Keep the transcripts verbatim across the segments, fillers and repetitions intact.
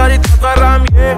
жарит по дворам, yeah.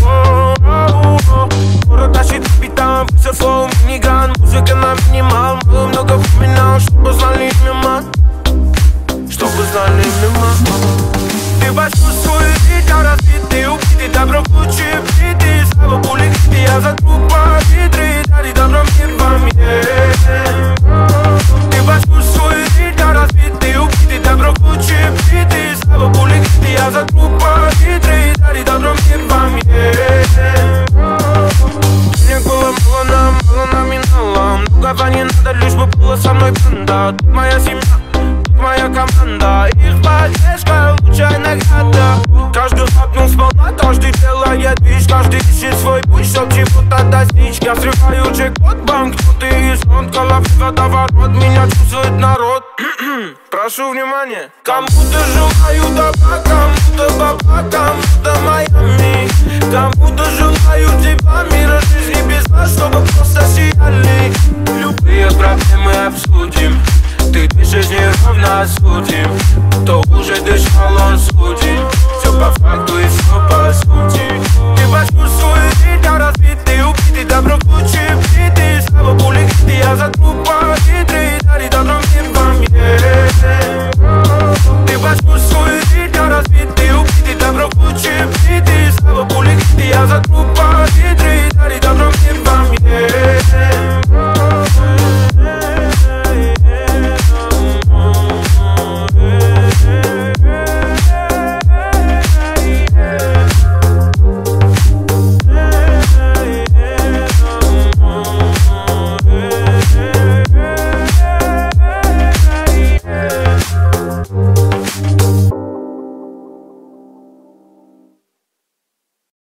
Город тащит капитан, все флоу, миниган. Музыка на минимал, было много вспоминал, чтобы знали имя, ман. Чтобы знали имя, ман. Ты почувствуй, я разбитый, убитый, добро ключи, битый. Слава пули, я за труп побитрый, дари добром мир вам, yeah. Ты почувствуй, я разбитый, убитый, добро ключи, битый. Слава пули, я за труп побитрый, дари добром мир вам, yeah. Денег было мало нам, мало номиналом. Многого не надо, лишь бы было со мной банда. Тут моя семья, тут моя команда. Их поддержка, лучшая награда. Каждый хапнул сполна, каждый делает вещь. Каждый ищет свой путь, чтоб чего-то достичь. Я срываю джекпот, банкноты из фонд. Головы водоворот, меня чувствует народ. Прошу внимания. Кому-то желаю добра, кому-то баба, кому-то Майами. Кому-то желаю